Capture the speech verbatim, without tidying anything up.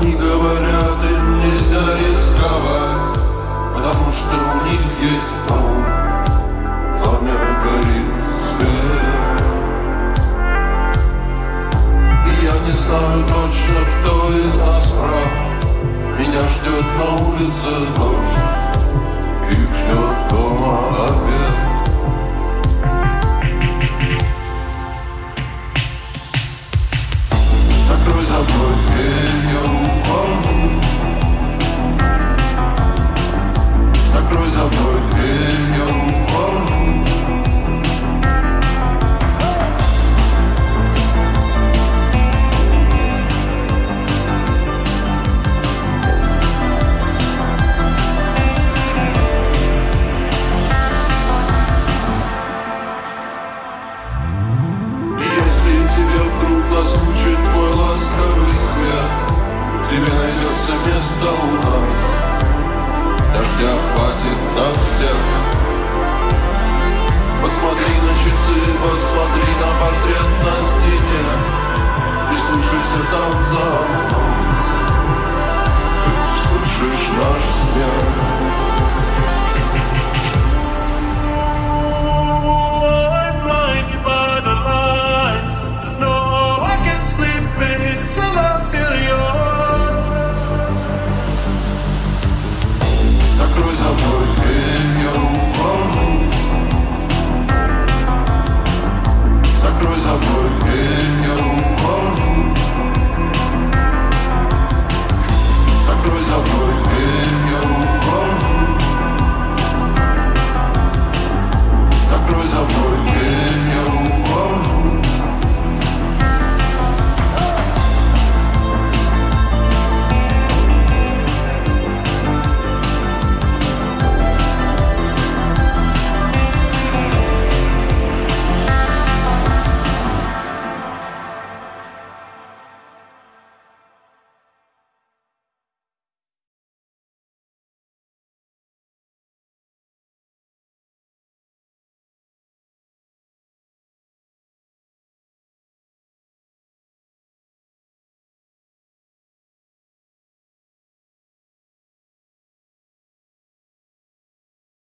Они говорят, им нельзя рисковать, потому что у них есть дом, в доме горит свет. И я не знаю точно, кто из нас прав. Меня ждет на улице дождь, их ждет дома обед. Закрой за мной дверь, я ухожу. Закрой за мной дверь, я ухожу. Тебе вдруг наскучит твой ласковый свет, тебе найдется место у нас, дождя хватит на всех. Посмотри на часы, посмотри на портрет на стене, прислушайся там за окном, ты слышишь наш смех. Till I feel yours. Закрой за мной дверь, я ухожу. Закрой за мной дверь.